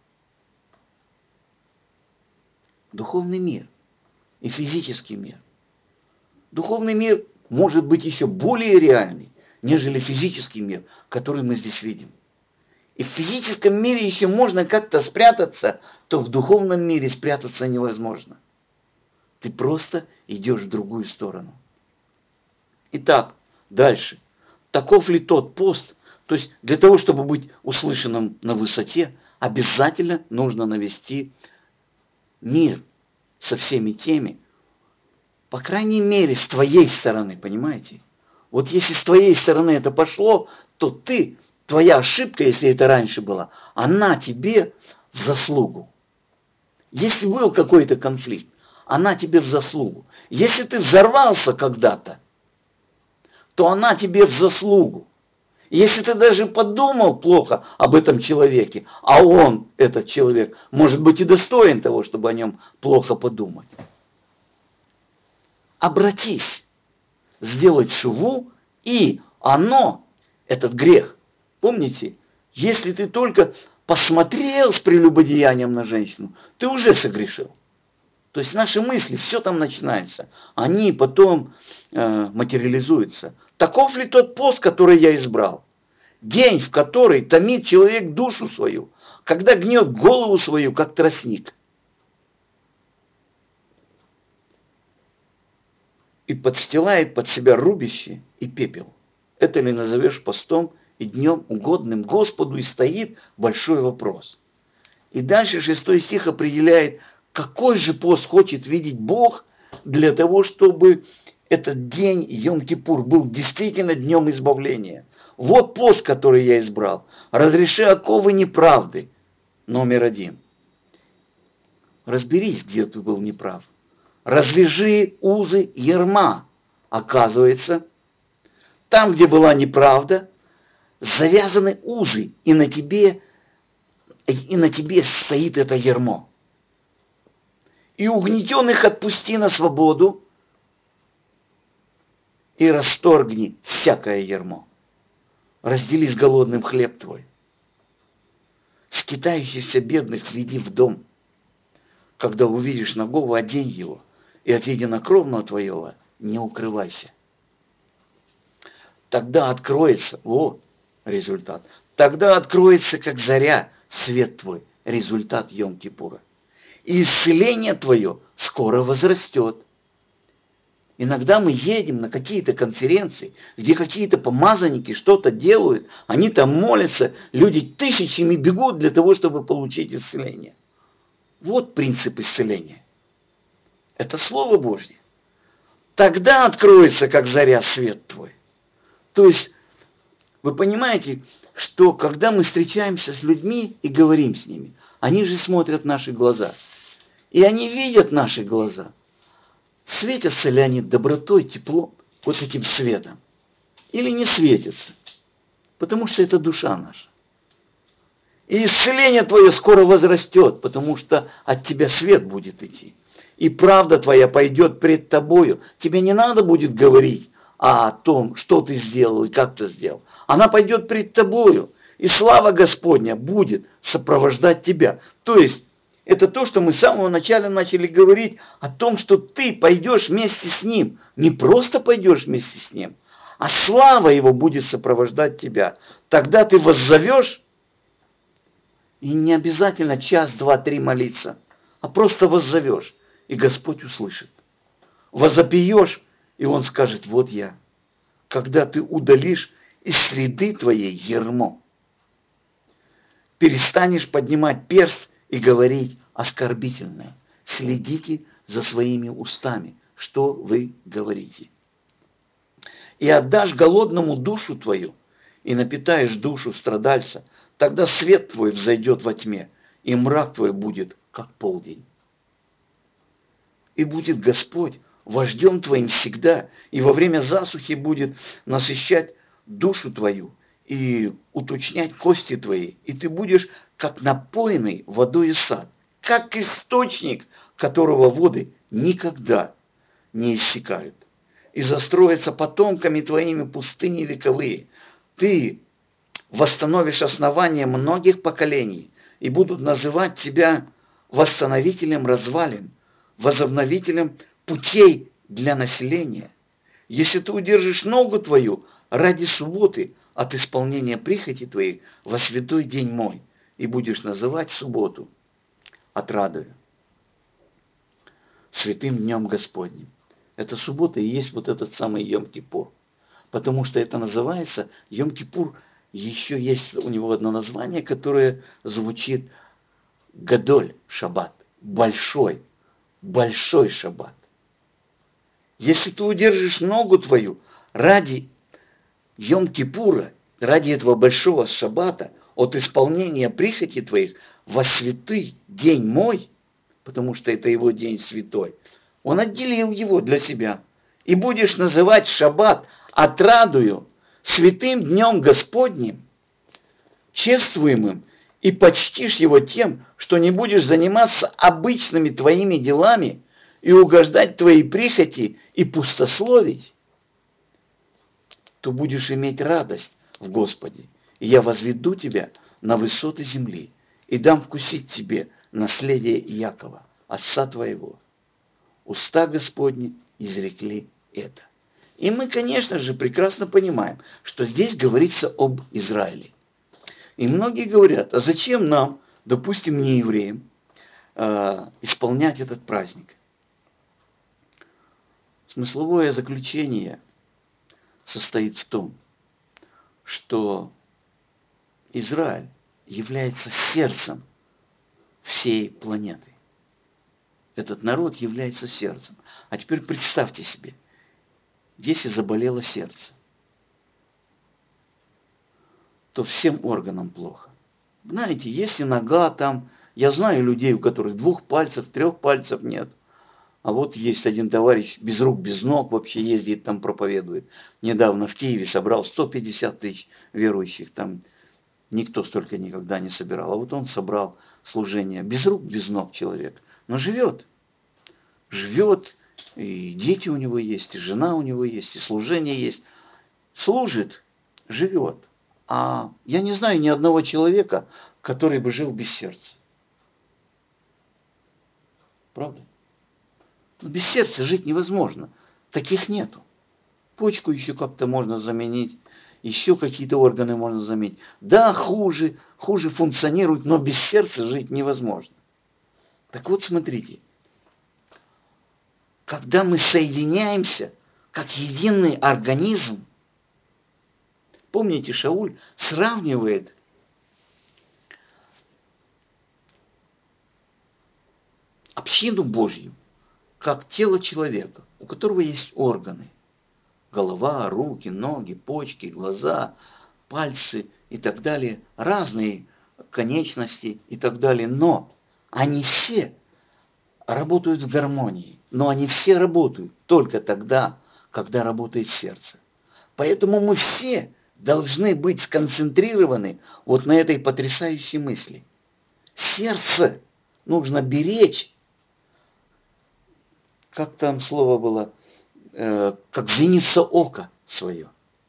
Духовный мир и физический мир. Духовный мир может быть еще более реальный, нежели физический мир, который мы здесь видим. И в физическом мире еще можно как-то спрятаться, то в духовном мире спрятаться невозможно. Ты просто идешь в другую сторону. Итак, дальше. Таков ли тот пост? То есть для того, чтобы быть услышанным на высоте, обязательно нужно навести мир со всеми теми, по крайней мере, с твоей стороны, понимаете? Вот если с твоей стороны это пошло, то твоя ошибка, если это раньше была, она тебе в заслугу. Если был какой-то конфликт, она тебе в заслугу. Если ты взорвался когда-то, то она тебе в заслугу. Если ты даже подумал плохо об этом человеке, а он, этот человек, может быть и достоин того, чтобы о нем плохо подумать. Обратись, сделай шуву, и этот грех, помните, если ты только посмотрел с прелюбодеянием на женщину, ты уже согрешил. То есть наши мысли, все там начинается, они потом материализуются. Таков ли тот пост, который я избрал? День, в который томит человек душу свою, когда гнет голову свою, как тростник. И подстилает под себя рубище и пепел. Это ли назовешь постом и днем угодным Господу? И стоит большой вопрос. И дальше 6 стих определяет, какой же пост хочет видеть Бог для того, чтобы этот день Йом-Кипур был действительно днем избавления. Вот пост, который я избрал. Разреши оковы неправды. Номер 1. Разберись, где ты был неправ. Развяжи узы ярма. Оказывается, там, где была неправда, завязаны узы, и на тебе стоит это ярмо. И угнетенных отпусти на свободу, и расторгни всякое ярмо. Раздели с голодным хлеб твой. Скитающихся бедных веди в дом. Когда увидишь нагого, одень его, и от единокровного твоего не укрывайся. Тогда откроется, результат. Тогда откроется, как заря, свет твой, результат Йом-Кипура. И исцеление твое скоро возрастет. Иногда мы едем на какие-то конференции, где какие-то помазанники что-то делают, они там молятся, люди тысячами бегут для того, чтобы получить исцеление. Вот принцип исцеления. Это Слово Божье. Тогда откроется, как заря, свет твой. То есть, вы понимаете, что когда мы встречаемся с людьми и говорим с ними, они же смотрят в наши глаза. И они видят наши глаза. Светятся ли они добротой, теплом, вот этим светом? Или не светятся? Потому что это душа наша. И исцеление твое скоро возрастет, потому что от тебя свет будет идти. И правда твоя пойдет пред тобою. Тебе не надо будет говорить о том, что ты сделал и как ты сделал. Она пойдет пред тобою. И слава Господня будет сопровождать тебя. То есть, это то, что мы с самого начала начали говорить о том, что ты пойдешь вместе с Ним. Не просто пойдешь вместе с Ним, а слава Его будет сопровождать тебя. Тогда ты воззовешь, и не обязательно час, два, три молиться, а просто воззовешь, и Господь услышит. Возопьешь, и Он скажет, вот я. Когда ты удалишь из среды твоей ярмо, перестанешь поднимать перст и говорить оскорбительное. Следите за своими устами, что вы говорите. И отдашь голодному душу твою, и напитаешь душу страдальца, тогда свет твой взойдет во тьме, и мрак твой будет, как полдень. И будет Господь вождем твоим всегда, и во время засухи будет насыщать душу твою, и уточнять кости твои, и ты будешь как напоенный водой сад, как источник, которого воды никогда не иссякают. И застроятся потомками твоими пустыни вековые. Ты восстановишь основания многих поколений, и будут называть тебя восстановителем развалин, возобновителем путей для населения. Если ты удержишь ногу твою ради субботы от исполнения прихоти твоих во святой день мой, и будешь называть субботу отрадою, святым днем Господним. Эта суббота и есть вот этот самый Йом-Кипур. Потому что это называется Йом-Кипур, еще есть у него одно название, которое звучит Гадоль Шаббат, большой Шаббат. Если ты удержишь ногу твою ради Йом-Кипура, ради этого большого шаббата, от исполнения прихоти твоих во святый день мой, потому что это его день святой, он отделил его для себя. И будешь называть шаббат отрадою, святым днем Господним, чествуемым, и почтишь его тем, что не будешь заниматься обычными твоими делами и угождать твоей прихоти и пустословить, то будешь иметь радость в Господе. И я возведу тебя на высоты земли, и дам вкусить тебе наследие Иакова, отца твоего. Уста Господни изрекли это. И мы, конечно же, прекрасно понимаем, что здесь говорится об Израиле. И многие говорят, а зачем нам, допустим, не евреям, исполнять этот праздник? Смысловое заключение состоит в том, что Израиль является сердцем всей планеты. Этот народ является сердцем. А теперь представьте себе, если заболело сердце, то всем органам плохо. Знаете, если нога там, я знаю людей, у которых 2 пальцев, 3 пальцев нет. А вот есть один товарищ без рук, без ног, вообще ездит там, проповедует. Недавно в Киеве собрал 150 тысяч верующих, там никто столько никогда не собирал. А вот он собрал служение без рук, без ног человек. Но живет, и дети у него есть, и жена у него есть, и служение есть. Служит, живет. А я не знаю ни одного человека, который бы жил без сердца. Правда? Но без сердца жить невозможно. Таких нету. Почку еще как-то можно заменить, еще какие-то органы можно заменить. Да, хуже функционируют, но без сердца жить невозможно. Так вот, смотрите. Когда мы соединяемся, как единый организм, помните, Шауль сравнивает общину Божью, как тело человека, у которого есть органы. Голова, руки, ноги, почки, глаза, пальцы и так далее. Разные конечности и так далее. Но они все работают в гармонии. Но они все работают только тогда, когда работает сердце. Поэтому мы все должны быть сконцентрированы вот на этой потрясающей мысли. Сердце нужно беречь, как там слово было, как зеница ока свое.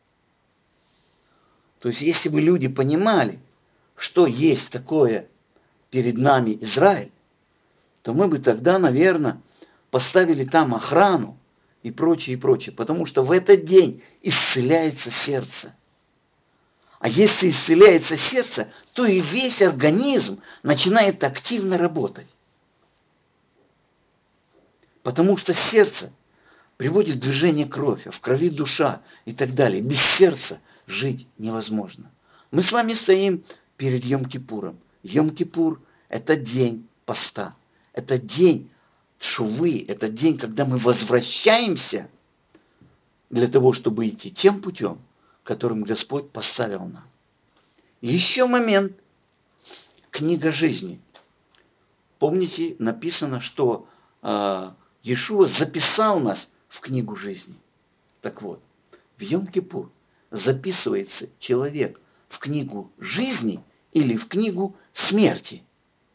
То есть, если бы люди понимали, что есть такое перед нами Израиль, то мы бы тогда, наверное, поставили там охрану и прочее, и прочее. Потому что в этот день исцеляется сердце. А если исцеляется сердце, то и весь организм начинает активно работать. Потому что сердце приводит в движение кровь, а в крови душа и так далее. Без сердца жить невозможно. Мы с вами стоим перед Йом-Кипуром. Йом-Кипур – это день поста. Это день тшувы, это день, когда мы возвращаемся для того, чтобы идти тем путем, которым Господь поставил нам. Еще момент. Книга жизни. Помните, написано, что Иешуа записал нас в книгу жизни. Так вот, в Йом-Кипур записывается человек в книгу жизни или в книгу смерти.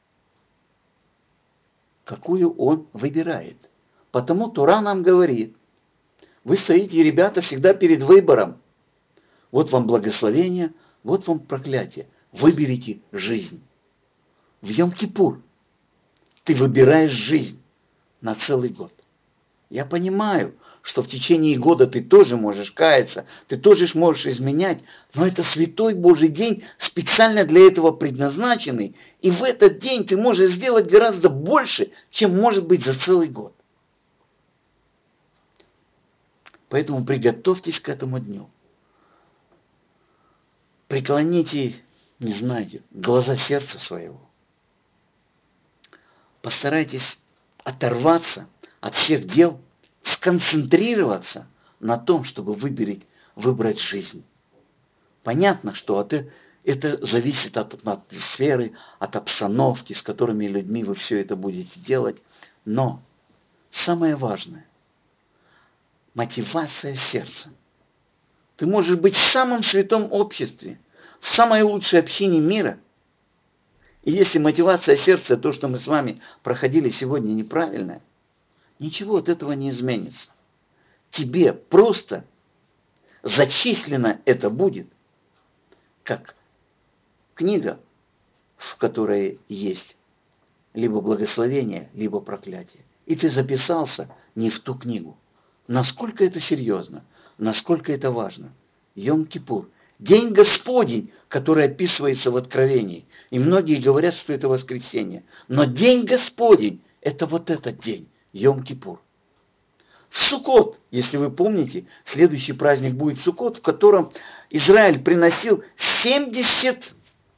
Какую он выбирает. Потому Тора нам говорит, вы стоите, ребята, всегда перед выбором. Вот вам благословение, вот вам проклятие. Выберите жизнь. В Йом-Кипур ты выбираешь жизнь на целый год. Я понимаю, что в течение года ты тоже можешь каяться, ты тоже можешь изменять, но это святой Божий день, специально для этого предназначенный, и в этот день ты можешь сделать гораздо больше, чем может быть за целый год. Поэтому приготовьтесь к этому дню. Преклоните, не знаете, глаза сердца своего. Постарайтесь оторваться от всех дел, сконцентрироваться на том, чтобы выбрать жизнь. Понятно, что это зависит от атмосферы, от обстановки, с которыми людьми вы все это будете делать. Но самое важное – мотивация сердца. Ты можешь быть в самом святом обществе, в самой лучшей общине мира. И если мотивация сердца, то, что мы с вами проходили сегодня, неправильная, ничего от этого не изменится. Тебе просто зачислено это будет, как книга в которой есть либо благословение, либо проклятие. И ты записался не в ту книгу. Насколько это серьезно, насколько это важно. Йом-Кипур. День Господень, который описывается в Откровении. И многие говорят, что это воскресенье. Но День Господень – это вот этот день, Йом-Кипур. В Суккот, если вы помните, следующий праздник будет Суккот, в котором Израиль приносил 70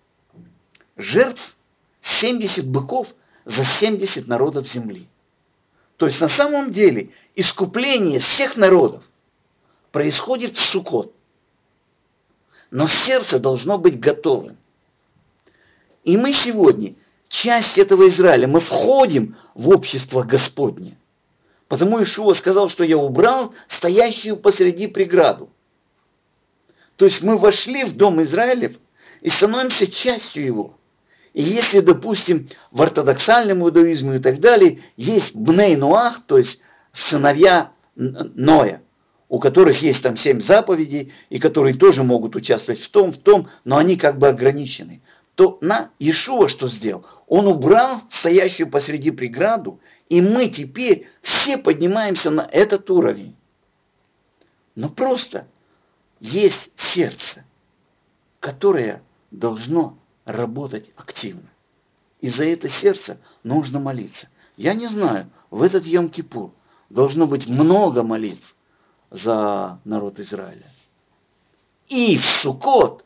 жертв, 70 быков за 70 народов земли. То есть на самом деле искупление всех народов происходит в Суккот. Но сердце должно быть готовым. И мы сегодня, часть этого Израиля, мы входим в общество Господне. Потому Иешуа сказал, что я убрал стоящую посреди преграду. То есть мы вошли в дом Израилев и становимся частью его. И если, допустим, в ортодоксальном иудаизме и так далее, есть бней Ноах, то есть сыновья Ноя, у которых есть там 7 заповедей, и которые тоже могут участвовать в том, но они как бы ограничены, то Иешуа что сделал? Он убрал стоящую посреди преграду, и мы теперь все поднимаемся на этот уровень. Но просто есть сердце, которое должно работать активно. И за это сердце нужно молиться. Я не знаю, в этот Йом-Кипур должно быть много молитв за народ Израиля. И в Суккот,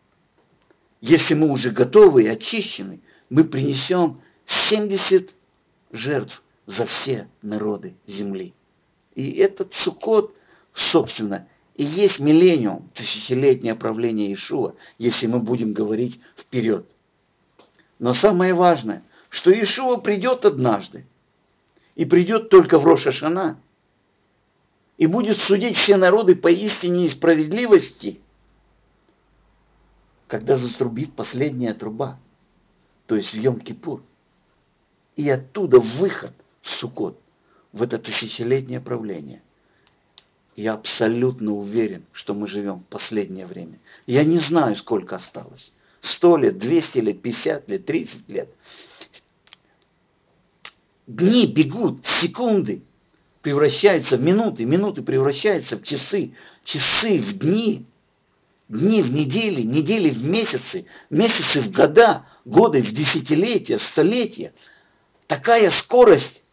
если мы уже готовы и очищены, мы принесем 70 жертв за все народы земли. И этот Суккот, собственно, и есть миллениум, тысячелетнее правление Иешуа, если мы будем говорить вперед. Но самое важное, что Иешуа придет однажды, и придет только в Рош ха-Шана, и будет судить все народы по истине и справедливости, когда затрубит последняя труба, то есть в Йом-Кипур. И оттуда выход в Суккот, в это тысячелетнее правление. Я абсолютно уверен, что мы живем в последнее время. Я не знаю, сколько осталось. 100 лет, 200 лет, 50 лет, 30 лет. Дни бегут, секунды превращаются в минуты, минуты превращаются в часы, часы в дни, дни в недели, недели в месяцы, месяцы в года, годы в десятилетия, в столетия. Такая скорость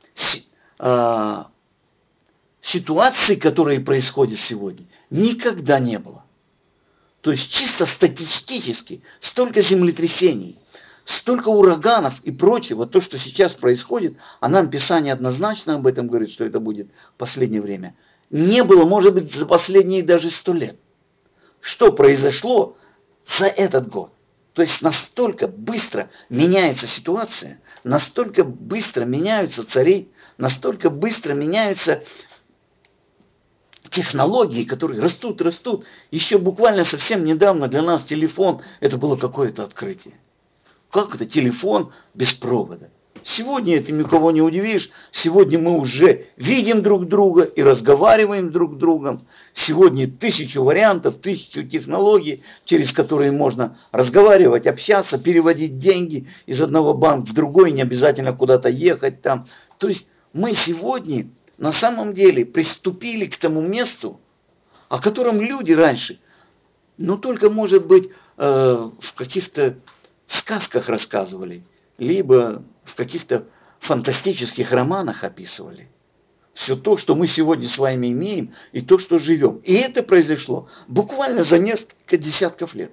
ситуаций, которые происходят сегодня, никогда не было. То есть чисто статистически столько землетрясений, столько ураганов и прочего, то, что сейчас происходит, а нам Писание однозначно об этом говорит, что это будет в последнее время, не было, может быть, за последние даже 100 лет. Что произошло за этот год? То есть настолько быстро меняется ситуация, настолько быстро меняются цари, настолько быстро меняются технологии, которые растут. Еще буквально совсем недавно для нас телефон, это было какое-то открытие. Как это телефон без провода? Сегодня это никого не удивишь. Сегодня мы уже видим друг друга и разговариваем друг с другом. Сегодня 1000 вариантов, 1000 технологий, через которые можно разговаривать, общаться, переводить деньги из одного банка в другой, не обязательно куда-то ехать там. То есть мы сегодня на самом деле приступили к тому месту, о котором люди раньше, только, может быть, в каких-то сказках рассказывали, либо в каких-то фантастических романах описывали. Все то, что мы сегодня с вами имеем, и то, что живем. И это произошло буквально за несколько десятков лет.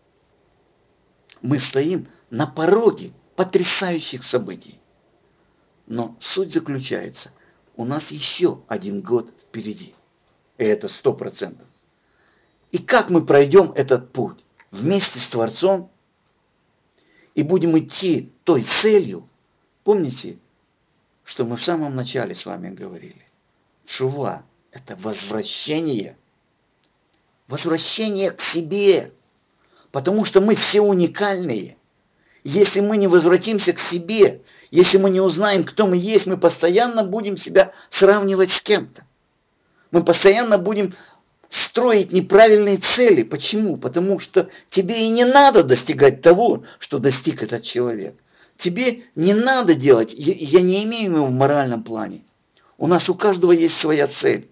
Мы стоим на пороге потрясающих событий. Но суть заключается, у нас еще 1 год впереди. И это 100%. И как мы пройдем этот путь? Вместе с Творцом и будем идти той целью. Помните, что мы в самом начале с вами говорили? Тшува – это возвращение. Возвращение к себе. Потому что мы все уникальные. Если мы не возвратимся к себе, если мы не узнаем, кто мы есть, мы постоянно будем себя сравнивать с кем-то. Мы постоянно будем строить неправильные цели. Почему? Потому что тебе и не надо достигать того, что достиг этот человек. Тебе не надо делать, я не имею в виду в моральном плане. У нас у каждого есть своя цель.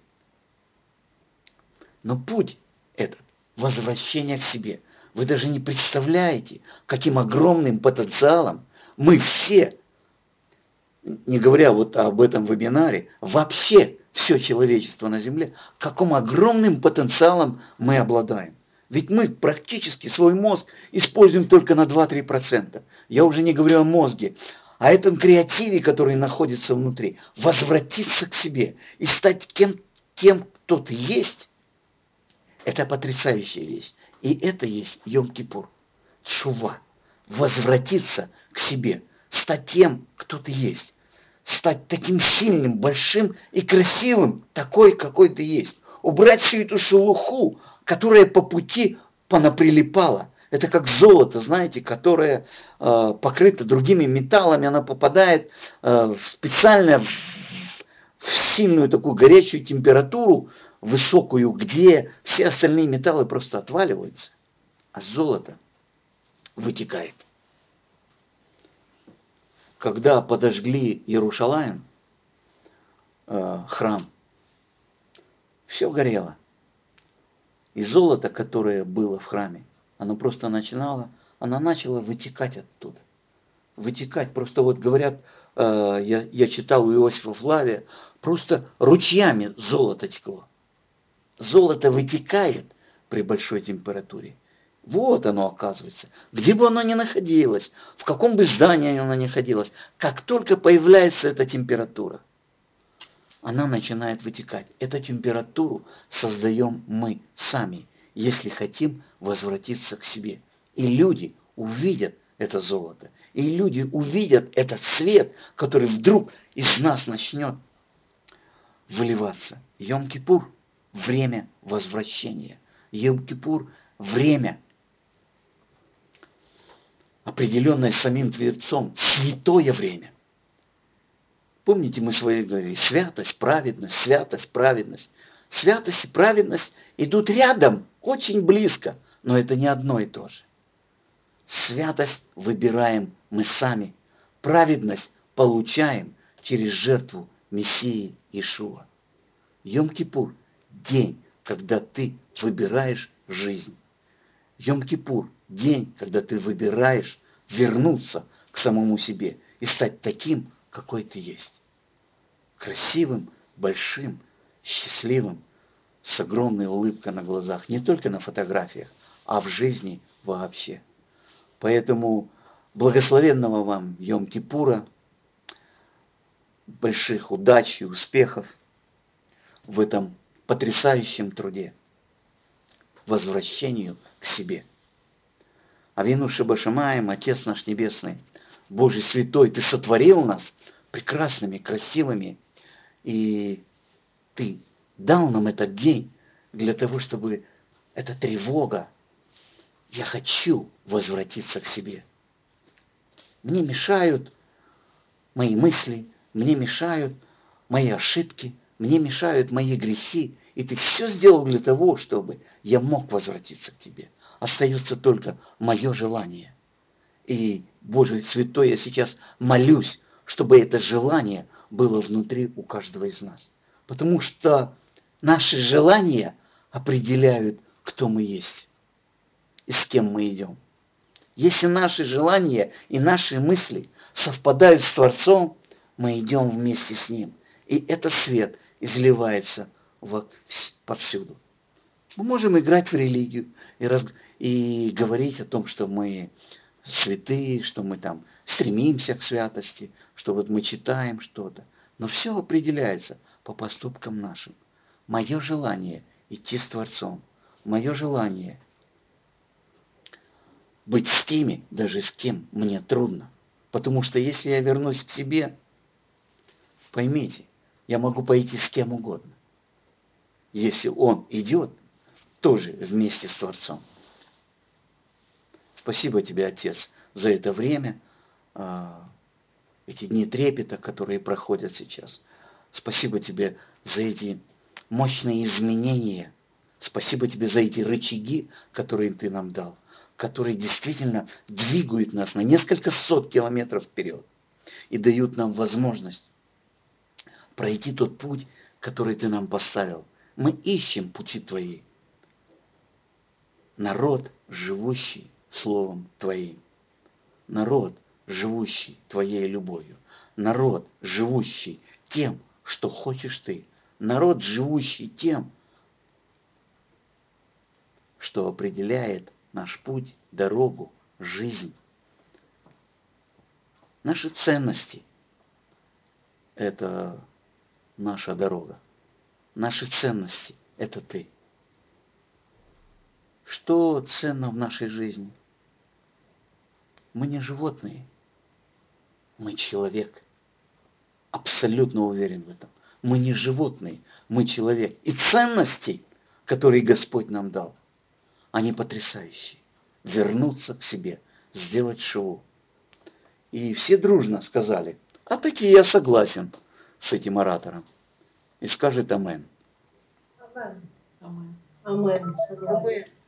Но путь этот – возвращение к себе. Вы даже не представляете, каким огромным потенциалом мы все, не говоря вот об этом вебинаре, вообще все человечество на Земле, каким огромным потенциалом мы обладаем. Ведь мы практически свой мозг используем только на 2-3%. Я уже не говорю о мозге, а этом креативе, который находится внутри. Возвратиться к себе и стать тем, кто ты есть, это потрясающая вещь. И это есть Йом-Кипур. Тшува. Возвратиться к себе. Стать тем, кто ты есть. Стать таким сильным, большим и красивым, такой, какой ты есть. Убрать всю эту шелуху, которая по пути понаприлипала. Это как золото, знаете, которое покрыто другими металлами, оно попадает специально в сильную такую горячую температуру, высокую, где все остальные металлы просто отваливаются, а золото вытекает. Когда подожгли Иерушалаим, храм, все горело. И золото, которое было в храме, оно просто начало вытекать оттуда. Вытекать. Просто вот говорят, я читал у Иосифа Флавия, просто ручьями золото текло. Золото вытекает при большой температуре. Вот оно оказывается. Где бы оно ни находилось, в каком бы здании оно ни находилось, как только появляется эта температура, она начинает вытекать. Эту температуру создаем мы сами, если хотим возвратиться к себе. И люди увидят это золото. И люди увидят этот свет, который вдруг из нас начнет выливаться. Йом-Кипур – время возвращения. Йом-Кипур – время, определенное самим Творцом, святое время. Помните, мы с вами говорили, святость, праведность, святость, праведность. Святость и праведность идут рядом, очень близко, но это не одно и то же. Святость выбираем мы сами, праведность получаем через жертву Мессии Иешуа. Йом-Кипур – день, когда ты выбираешь жизнь. Йом-Кипур – день, когда ты выбираешь вернуться к самому себе и стать таким, какой ты есть. Красивым, большим, счастливым, с огромной улыбкой на глазах. Не только на фотографиях, а в жизни вообще. Поэтому благословенного вам Йом-Кипура, больших удач и успехов в этом потрясающем труде, возвращению к себе. Авину Шеба Шамаим, Отец наш Небесный, Божий Святой, Ты сотворил нас прекрасными, красивыми, и Ты дал нам этот день для того, чтобы эта тревога, я хочу возвратиться к себе. Мне мешают мои мысли, мне мешают мои ошибки, мне мешают мои грехи, и Ты все сделал для того, чтобы я мог возвратиться к Тебе. Остается только мое желание. И, Боже Святой, я сейчас молюсь, чтобы это желание было внутри у каждого из нас. Потому что наши желания определяют, кто мы есть и с кем мы идем. Если наши желания и наши мысли совпадают с Творцом, мы идем вместе с Ним. И этот свет изливается повсюду. Мы можем играть в религию и говорить о том, что мы святые, что мы там стремимся к святости, что вот мы читаем что-то. Но все определяется по поступкам нашим. Мое желание идти с Творцом, мое желание быть с теми, даже с кем мне трудно. Потому что если я вернусь к себе, поймите, я могу пойти с кем угодно. Если он идет, тоже вместе с Творцом. Спасибо тебе, Отец, за это время, эти дни трепета, которые проходят сейчас. Спасибо тебе за эти мощные изменения Спасибо тебе за эти рычаги, которые ты нам дал, которые действительно двигают нас на несколько сот километров вперед и дают нам возможность пройти тот путь, который ты нам поставил. Мы ищем пути твои. Народ, живущий Словом Твоим. Народ, живущий Твоей любовью. Народ, живущий тем, что хочешь Ты. Народ, живущий тем, что определяет наш путь, дорогу, жизнь. Наши ценности – это наша дорога. Наши ценности – это Ты. Что ценно в нашей жизни? Мы не животные, мы человек. Абсолютно уверен в этом. Мы не животные, мы человек. И ценности, которые Господь нам дал, они потрясающие. Вернуться к себе, сделать шоу. И все дружно сказали, а таки я согласен с этим оратором. И скажет амен. Амен. Согласна.